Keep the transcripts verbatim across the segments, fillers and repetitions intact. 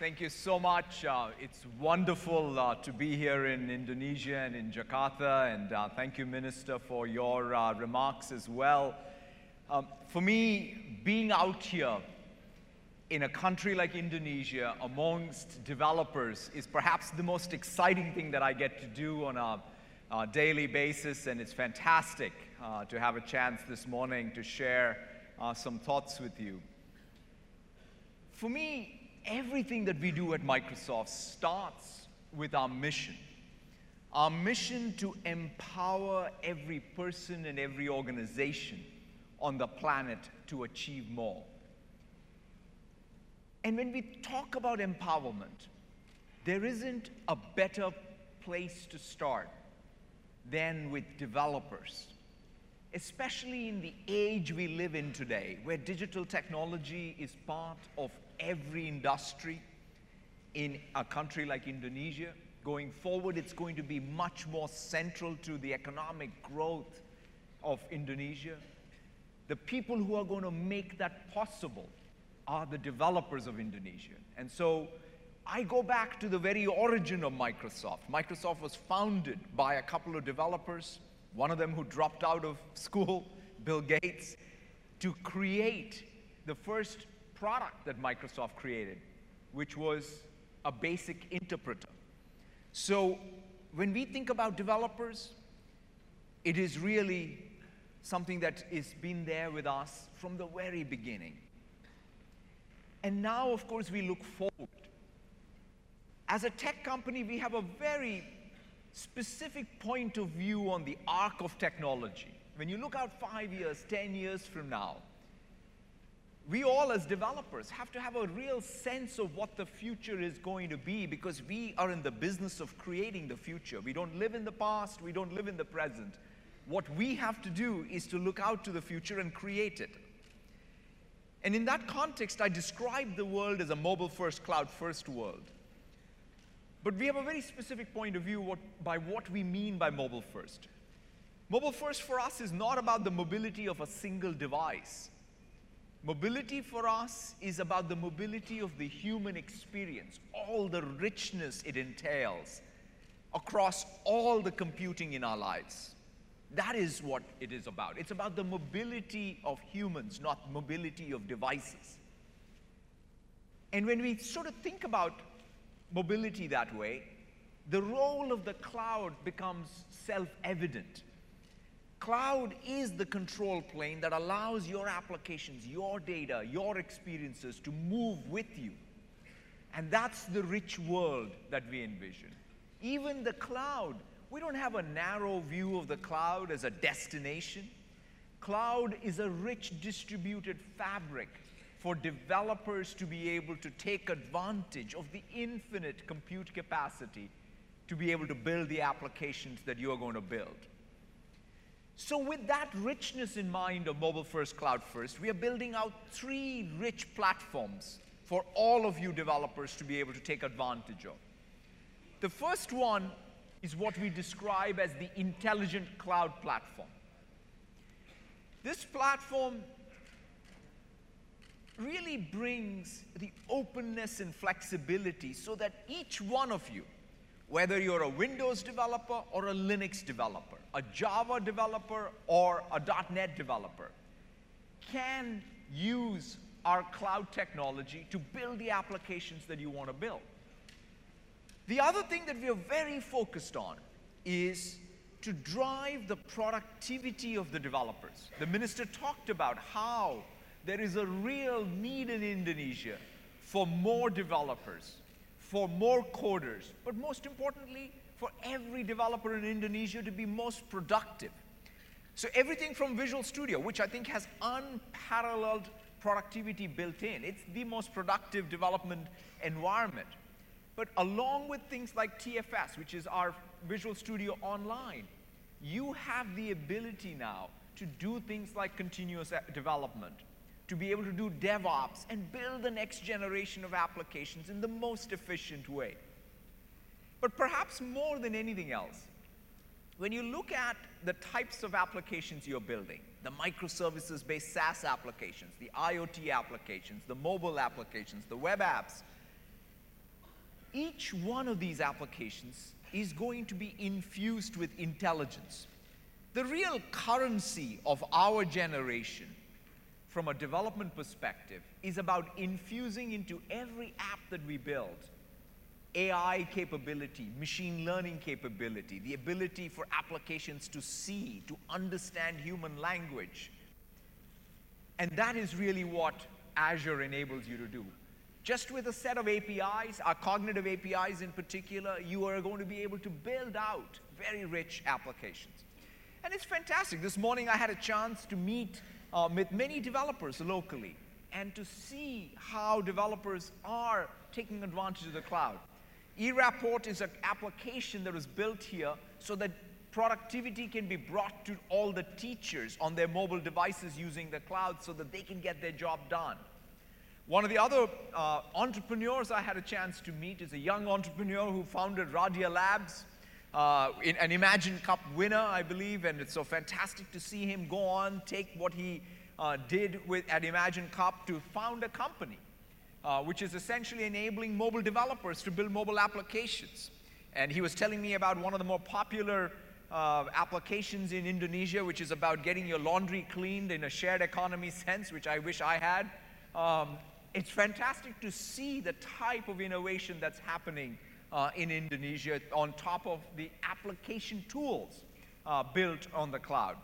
Thank you so much. Uh, it's wonderful uh, to be here in Indonesia and in Jakarta, and uh, thank you, Minister, for your uh, remarks as well. Um, for me, being out here in a country like Indonesia amongst developers is perhaps the most exciting thing that I get to do on a, a daily basis, and it's fantastic uh, to have a chance this morning to share uh, some thoughts with you. For me, everything that we do at Microsoft starts with our mission. Our mission to empower every person and every organization on the planet to achieve more. And when we talk about empowerment, there isn't a better place to start than with developers, especially in the age we live in today, where digital technology is part of every industry in a country like Indonesia. Going forward, it's going to be much more central to the economic growth of Indonesia. The people who are going to make that possible are the developers of Indonesia. And so I go back to the very origin of Microsoft. Microsoft was founded by a couple of developers, one of them who dropped out of school, Bill Gates, to create the first product that Microsoft created, which was a basic interpreter. So when we think about developers, it is really something that has been there with us from the very beginning. And now, of course, we look forward. As a tech company, we have a very specific point of view on the arc of technology. When you look out five years, ten years from now, we all as developers have to have a real sense of what the future is going to be, because we are in the business of creating the future. We don't live in the past, we don't live in the present. What we have to do is to look out to the future and create it. And in that context, I describe the world as a mobile-first, cloud-first world. But we have a very specific point of view what, by what we mean by mobile-first. Mobile-first for us is not about the mobility of a single device. Mobility for us is about the mobility of the human experience, all the richness it entails across all the computing in our lives. That is what it is about. It's about the mobility of humans, not mobility of devices. And when we sort of think about mobility that way, the role of the cloud becomes self-evident. Cloud is the control plane that allows your applications, your data, your experiences to move with you. And that's the rich world that we envision. Even the cloud, we don't have a narrow view of the cloud as a destination. Cloud is a rich distributed fabric for developers to be able to take advantage of the infinite compute capacity to be able to build the applications that you are going to build. So with that richness in mind of mobile-first, cloud-first, we are building out three rich platforms for all of you developers to be able to take advantage of. The first one is what we describe as the Intelligent Cloud Platform. This platform really brings the openness and flexibility so that each one of you, whether you're a Windows developer or a Linux developer, a Java developer or a dot net developer, can use our cloud technology to build the applications that you want to build. The other thing that we are very focused on is to drive the productivity of the developers. The minister talked about how there is a real need in Indonesia for more developers, for more coders, but most importantly, for every developer in Indonesia to be most productive. So everything from Visual Studio, which I think has unparalleled productivity built in. It's the most productive development environment. But along with things like T F S, which is our Visual Studio Online, you have the ability now to do things like continuous development, to be able to do DevOps and build the next generation of applications in the most efficient way. But perhaps more than anything else, when you look at the types of applications you're building, the microservices-based SaaS applications, the IoT applications, the mobile applications, the web apps, each one of these applications is going to be infused with intelligence. The real currency of our generation, from a development perspective, is about infusing into every app that we build A I capability, machine learning capability, the ability for applications to see, to understand human language. And that is really what Azure enables you to do. Just with a set of A P Is, our cognitive A P Is in particular, you are going to be able to build out very rich applications. And it's fantastic. This morning I had a chance to meet uh, with many developers locally and to see how developers are taking advantage of the cloud. eRapport is an application that was built here so that productivity can be brought to all the teachers on their mobile devices using the cloud so that they can get their job done. One of the other uh, entrepreneurs I had a chance to meet is a young entrepreneur who founded Radia Labs, uh, in, an Imagine Cup winner, I believe, and it's so fantastic to see him go on, take what he uh, did with, at Imagine Cup to found a company, uh, which is essentially enabling mobile developers to build mobile applications. And he was telling me about one of the more popular uh, applications in Indonesia, which is about getting your laundry cleaned in a shared economy sense, which I wish I had. Um, It's fantastic to see the type of innovation that's happening uh, in Indonesia on top of the application tools uh, built on the cloud.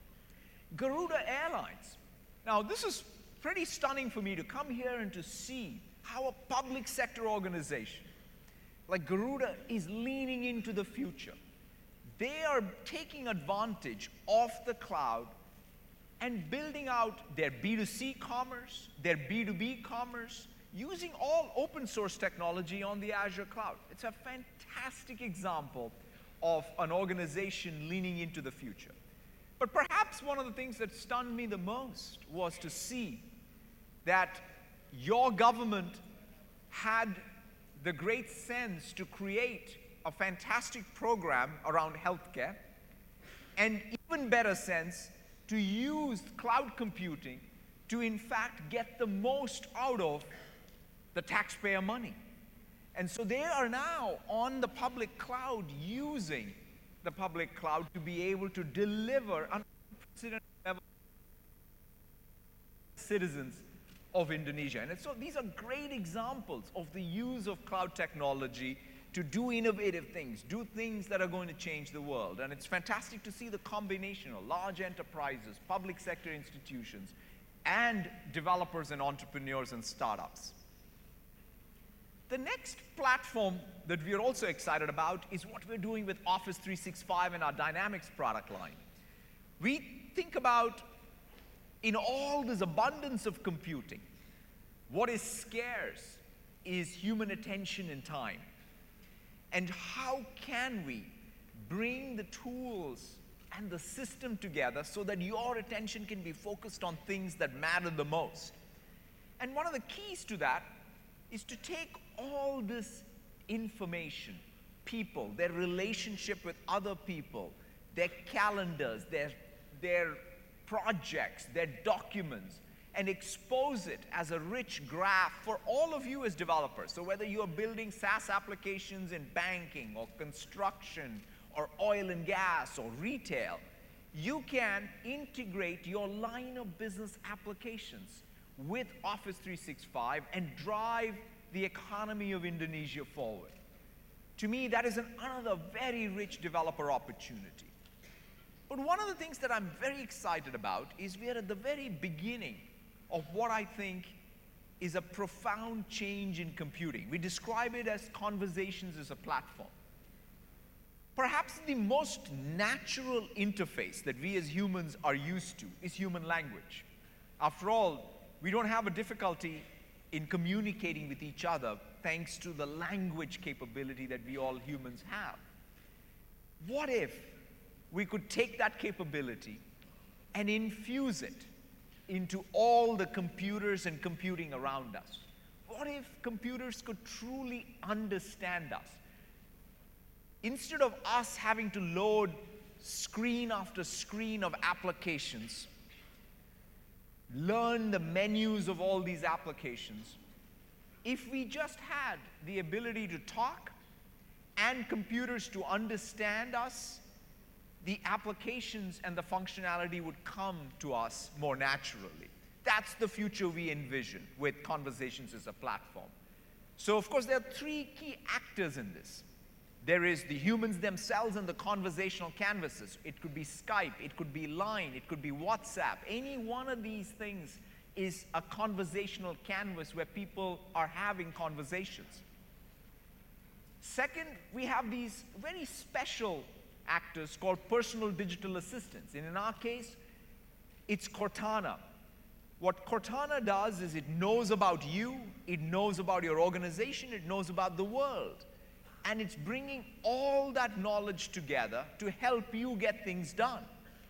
Garuda Airlines. Now, this is pretty stunning for me to come here and to see how a public sector organization like Garuda is leaning into the future. They are taking advantage of the cloud and building out their B two C commerce, their B two B commerce, using all open source technology on the Azure cloud. It's a fantastic example of an organization leaning into the future. But perhaps one of the things that stunned me the most was to see that your government had the great sense to create a fantastic program around healthcare, and even better sense to use cloud computing to in fact get the most out of the taxpayer money. And so they are now on the public cloud using the public cloud to be able to deliver unprecedented level citizens of Indonesia. And so these are great examples of the use of cloud technology to do innovative things, do things that are going to change the world. And it's fantastic to see the combination of large enterprises, public sector institutions, and developers and entrepreneurs and startups. The next platform that we are also excited about is what we're doing with Office three sixty-five and our Dynamics product line. We think about, in all this abundance of computing, what is scarce is human attention and time. And how can we bring the tools and the system together so that your attention can be focused on things that matter the most? And one of the keys to that is to take all this information, people, their relationship with other people, their calendars, their, their projects, their documents, and expose it as a rich graph for all of you as developers. So whether you're building SaaS applications in banking or construction or oil and gas or retail, you can integrate your line of business applications with Office three sixty-five and drive the economy of Indonesia forward. To me, that is another very rich developer opportunity. But one of the things that I'm very excited about is we are at the very beginning of what I think is a profound change in computing. We describe it as conversations as a platform. Perhaps the most natural interface that we as humans are used to is human language. After all, we don't have a difficulty in communicating with each other thanks to the language capability that we all humans have. What if we could take that capability and infuse it into all the computers and computing around us? What if computers could truly understand us? Instead of us having to load screen after screen of applications, learn the menus of all these applications, if we just had the ability to talk and computers to understand us, the applications and the functionality would come to us more naturally. That's the future we envision with Conversations as a platform. So of course there are three key actors in this. There is the humans themselves and the conversational canvases. It could be Skype, it could be Line, it could be WhatsApp. Any one of these things is a conversational canvas where people are having conversations. Second, we have these very special actors called personal digital assistants. And in our case, it's Cortana. What Cortana does is it knows about you, it knows about your organization, it knows about the world. And it's bringing all that knowledge together to help you get things done.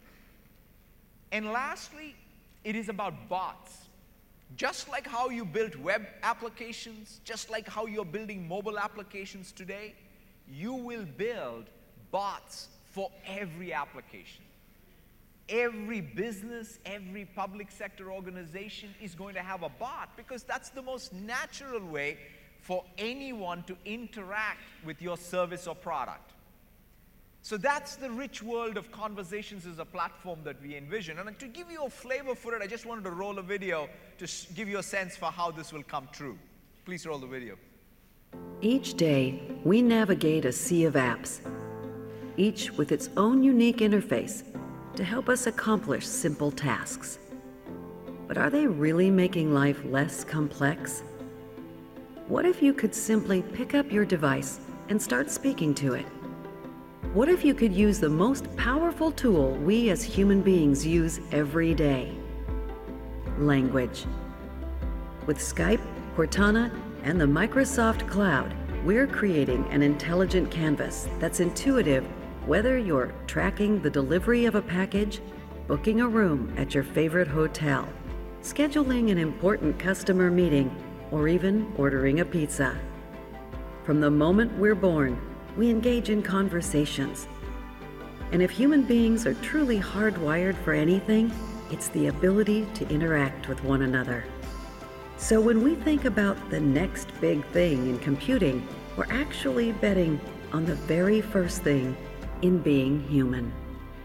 And lastly, it is about bots. Just like how you built web applications, just like how you're building mobile applications today, you will build bots for every application. Every business, every public sector organization is going to have a bot because that's the most natural way for anyone to interact with your service or product. So that's the rich world of Conversations as a platform that we envision. And to give you a flavor for it, I just wanted to roll a video to give you a sense for how this will come true. Please roll the video. Each day, we navigate a sea of apps, each with its own unique interface to help us accomplish simple tasks. But are they really making life less complex? What if you could simply pick up your device and start speaking to it? What if you could use the most powerful tool we as human beings use every day? Language. With Skype, Cortana, and the Microsoft Cloud, we're creating an intelligent canvas that's intuitive whether you're tracking the delivery of a package, booking a room at your favorite hotel, scheduling an important customer meeting, or even ordering a pizza. From the moment we're born, we engage in conversations. And if human beings are truly hardwired for anything, it's the ability to interact with one another. So when we think about the next big thing in computing, we're actually betting on the very first thing in being human.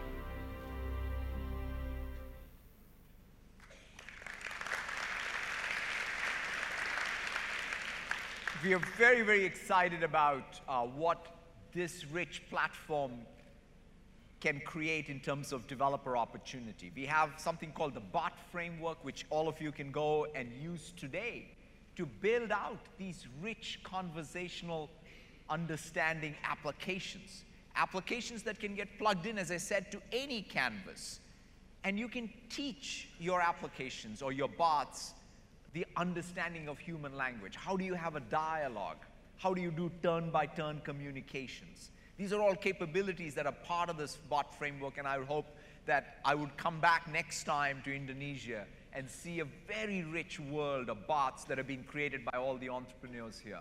We are very, very excited about uh, what this rich platform can create in terms of developer opportunity. We have something called the bot framework, which all of you can go and use today to build out these rich conversational understanding applications. Applications that can get plugged in, as I said, to any canvas. And you can teach your applications or your bots the understanding of human language. How do you have a dialogue? How do you do turn-by-turn communications? These are all capabilities that are part of this bot framework, and I would hope that I would come back next time to Indonesia and see a very rich world of bots that have been created by all the entrepreneurs here.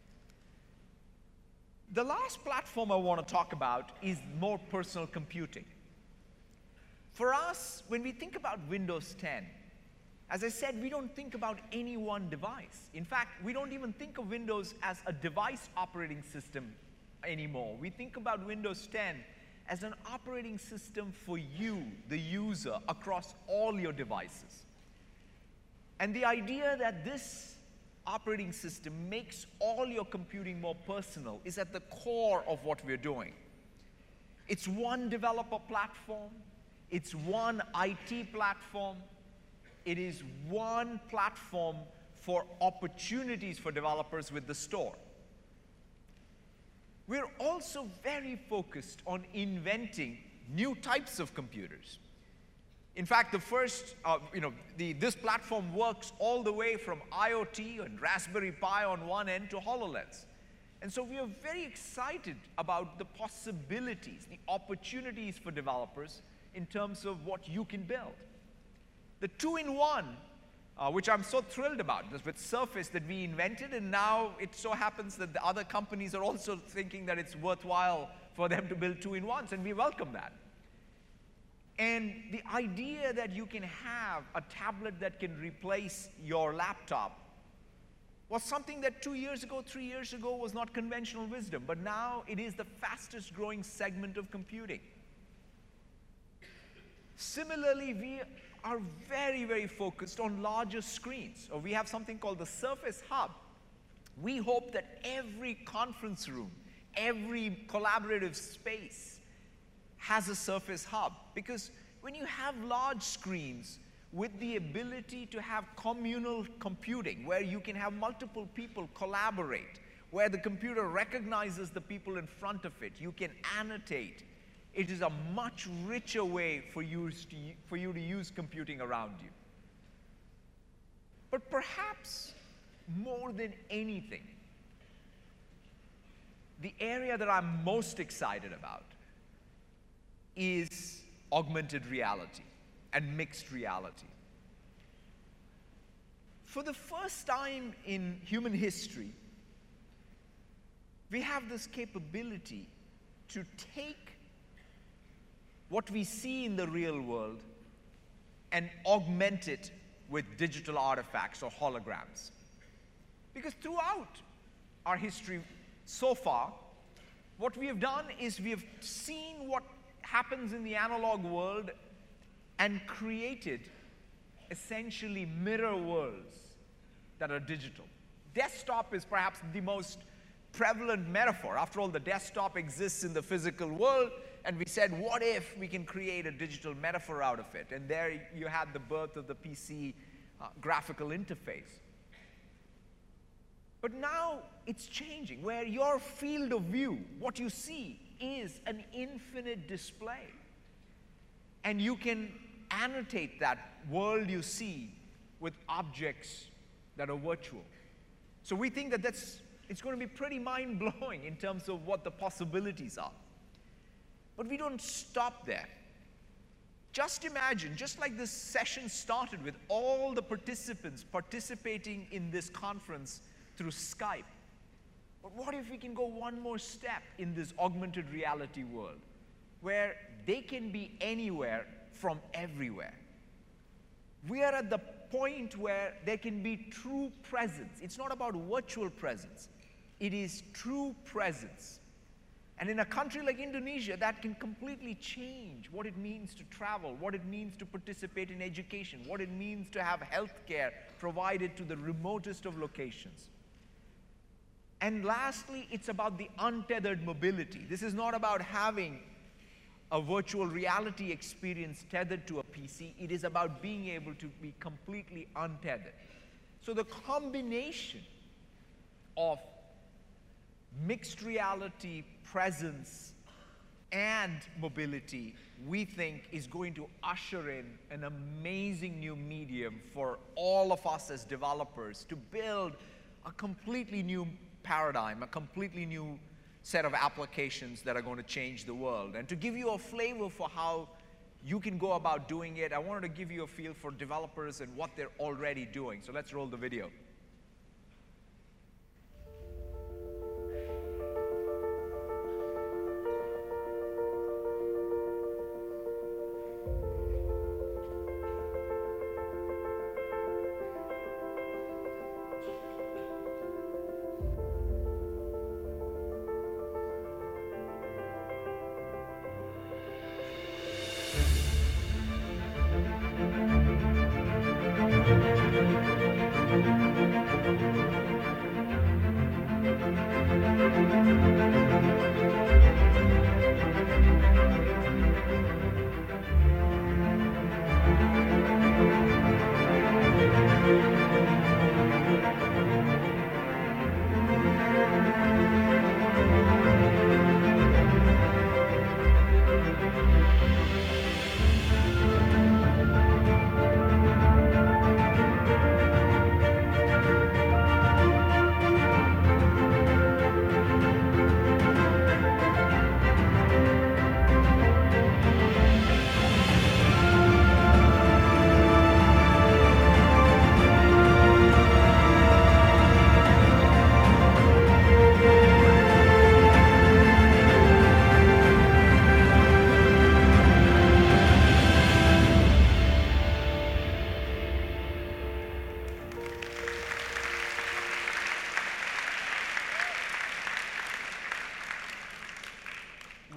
The last platform I want to talk about is more personal computing. For us, when we think about Windows ten, as I said, we don't think about any one device. In fact, we don't even think of Windows as a device operating system anymore. We think about Windows ten as an operating system for you, the user, across all your devices. And the idea that this operating system makes all your computing more personal is at the core of what we're doing. It's one developer platform. It's one I T platform. It is one platform for opportunities for developers with the store. We're also very focused on inventing new types of computers. In fact, the first, uh, you know, the, this platform works all the way from IoT and Raspberry Pi on one end to HoloLens. And so we are very excited about the possibilities, the opportunities for developers in terms of what you can build. The two-in-one, uh, which I'm so thrilled about, this with Surface that we invented, and now it so happens that the other companies are also thinking that it's worthwhile for them to build two-in-ones, and we welcome that. And the idea that you can have a tablet that can replace your laptop, was something that two years ago, three years ago was not conventional wisdom, but now it is the fastest growing segment of computing. Similarly, we are very, very focused on larger screens, or we have something called the Surface Hub. We hope that every conference room, every collaborative space has a Surface Hub, because when you have large screens with the ability to have communal computing, where you can have multiple people collaborate, where the computer recognizes the people in front of it, you can annotate. It is a much richer way for you to, for you to use computing around you. But perhaps more than anything, the area that I'm most excited about is augmented reality and mixed reality. For the first time in human history, we have this capability to take what we see in the real world and augment it with digital artifacts or holograms. Because throughout our history so far, what we have done is we have seen what happens in the analog world and created essentially mirror worlds that are digital. Desktop is perhaps the most prevalent metaphor. After all, the desktop exists in the physical world, and we said, what if we can create a digital metaphor out of it? And there you had the birth of the P C uh, graphical interface. But now it's changing, where your field of view, what you see, is an infinite display. And you can annotate that world you see with objects that are virtual. So we think that that's, it's going to be pretty mind-blowing in terms of what the possibilities are. But we don't stop there. Just imagine, just like this session started with all the participants participating in this conference through Skype. But what if we can go one more step in this augmented reality world, where they can be anywhere from everywhere? We are at the point where there can be true presence. It's not about virtual presence. It is true presence. And in a country like Indonesia, that can completely change what it means to travel, what it means to participate in education, what it means to have health care provided to the remotest of locations. And lastly, it's about the untethered mobility. This is not about having a virtual reality experience tethered to a P C. It is about being able to be completely untethered. So the combination of mixed reality, presence, and mobility, we think is going to usher in an amazing new medium for all of us as developers to build a completely new paradigm, a completely new set of applications that are going to change the world. And to give you a flavor for how you can go about doing it, I wanted to give you a feel for developers and what they're already doing. So let's roll the video. Thank you.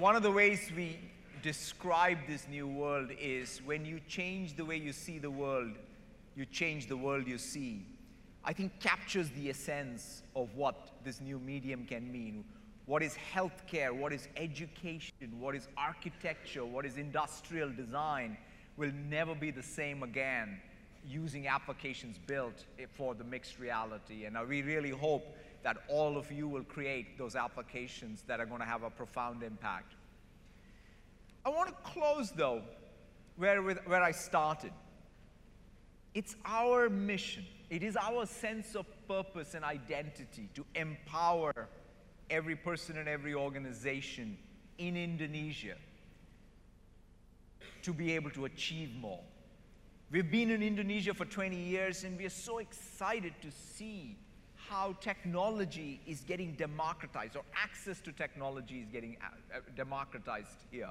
one of the ways we describe this new world is when you change the way you see the world, you change the world you see. I think captures the essence of what this new medium can mean. What is healthcare, what is education, what is architecture, what is industrial design will never be the same again using applications built for the mixed reality. And we really hope that all of you will create those applications that are going to have a profound impact. I want to close, though, where, where I started. It's our mission. It is our sense of purpose and identity to empower every person and every organization in Indonesia to be able to achieve more. We've been in Indonesia for twenty years, and we are so excited to see how technology is getting democratized, or access to technology is getting democratized here.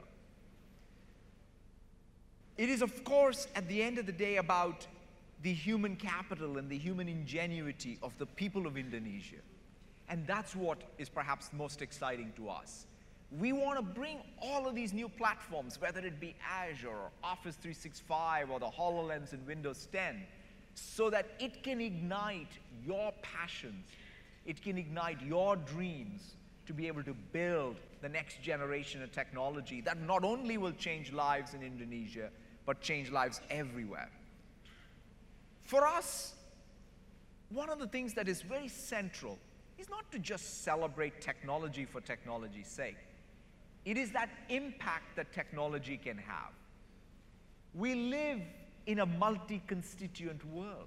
It is, of course, at the end of the day about the human capital and the human ingenuity of the people of Indonesia. And that's what is perhaps most exciting to us. We want to bring all of these new platforms, whether it be Azure or Office three sixty-five or the HoloLens in Windows ten, so that it can ignite your passions, it can ignite your dreams to be able to build the next generation of technology that not only will change lives in Indonesia, but change lives everywhere. For us, one of the things that is very central is not to just celebrate technology for technology's sake. It is that impact that technology can have. We live in a multi-constituent world.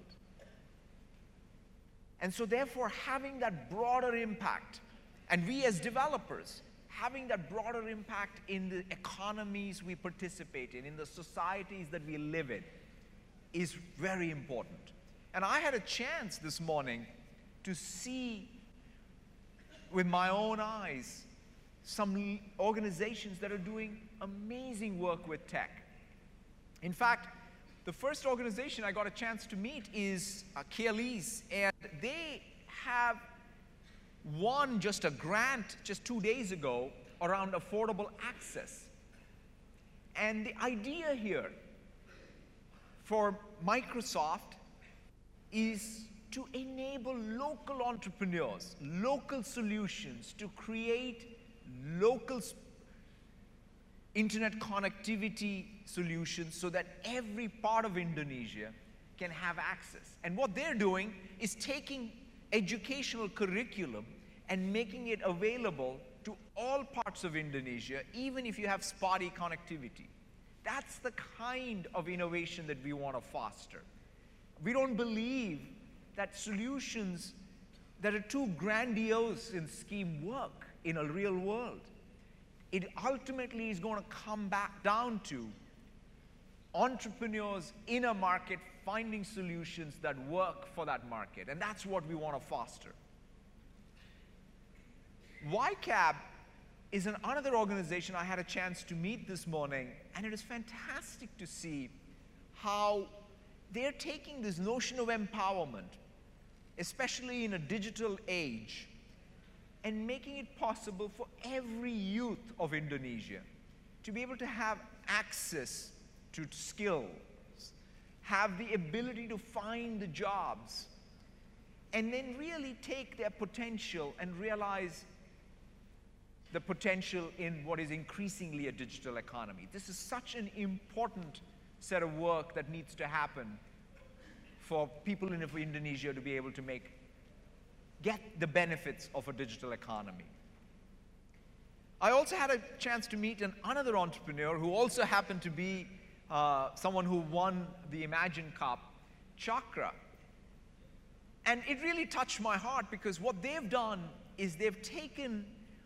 And so therefore, having that broader impact, and we as developers, having that broader impact in the economies we participate in, in the societies that we live in, is very important. And I had a chance this morning to see with my own eyes some organizations that are doing amazing work with tech. In fact, the first organization I got a chance to meet is uh, Kelis, and they have won just a grant just two days ago around affordable access. And the idea here for Microsoft is to enable local entrepreneurs, local solutions to create local internet connectivity solutions so that every part of Indonesia can have access. And what they're doing is taking educational curriculum and making it available to all parts of Indonesia, even if you have spotty connectivity. That's the kind of innovation that we want to foster. We don't believe that solutions that are too grandiose in scheme work in a real world. It ultimately is going to come back down to entrepreneurs in a market finding solutions that work for that market, and that's what we want to foster. Y CAB is an, another organization I had a chance to meet this morning, and it is fantastic to see how they're taking this notion of empowerment, especially in a digital age, and making it possible for every youth of Indonesia to be able to have access to skills, have the ability to find the jobs, and then really take their potential and realize the potential in what is increasingly a digital economy. This is such an important set of work that needs to happen for people in Indonesia to be able to make get the benefits of a digital economy. I also had a chance to meet an, another entrepreneur who also happened to be uh, someone who won the Imagine Cup, Chakra. And it really touched my heart because what they've done is they've taken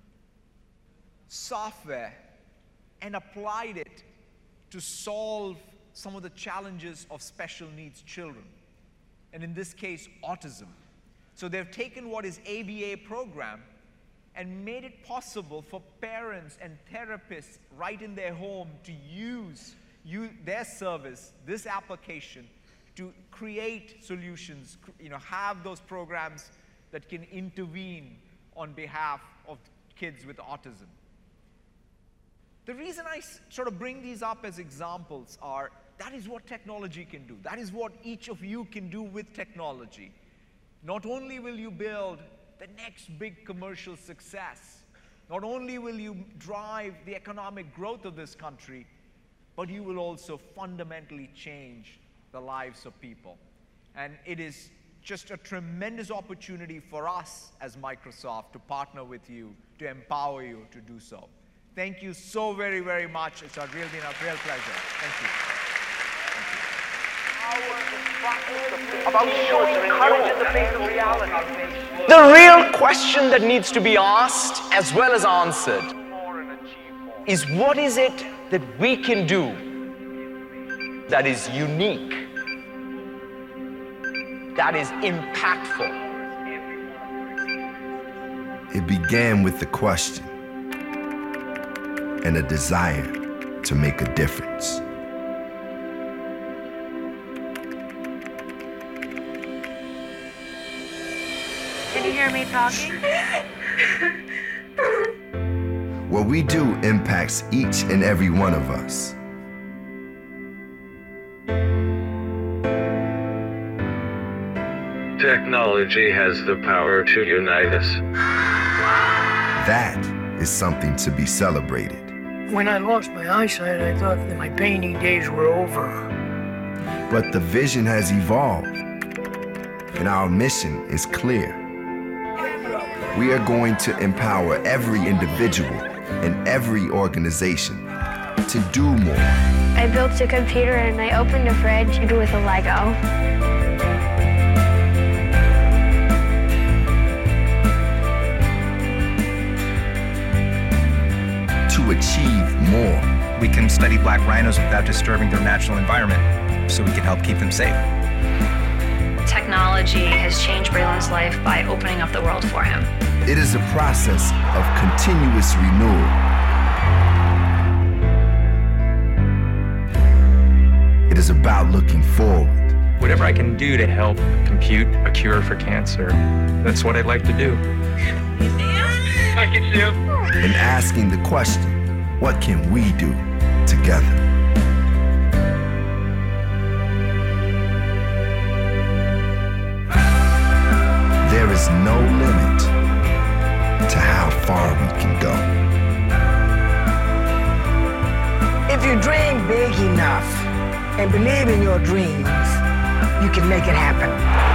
software and applied it to solve some of the challenges of special needs children, and in this case, autism. So they've taken what is A B A program and made it possible for parents and therapists right in their home to use, use their service, this application, to create solutions, you know, have those programs that can intervene on behalf of kids with autism. The reason I s- sort of bring these up as examples are that is what technology can do. That is what each of you can do with technology. Not only will you build the next big commercial success, not only will you drive the economic growth of this country, but you will also fundamentally change the lives of people. And it is just a tremendous opportunity for us as Microsoft to partner with you, to empower you to do so. Thank you so very, very much. It's a real, been a real pleasure. Thank you. About showing courage in the face of reality. The real question that needs to be asked as well as answered is, what is it that we can do that is unique, that is impactful? It began with the question and a desire to make a difference. Can you hear me talking? What we do impacts each and every one of us. Technology has the power to unite us. That is something to be celebrated. When I lost my eyesight, I thought that my painting days were over. But the vision has evolved, and our mission is clear. We are going to empower every individual and every organization to do more. I built a computer and I opened a fridge with a Lego. To achieve more. We can study black rhinos without disturbing their natural environment, so we can help keep them safe. Technology has changed Braylon's life by opening up the world for him. It is a process of continuous renewal. It is about looking forward. Whatever I can do to help compute a cure for cancer, that's what I'd like to do. I can see him. And asking the question, what can we do together? There is no limit to how far we can go. If you dream big enough and believe in your dreams, you can make it happen.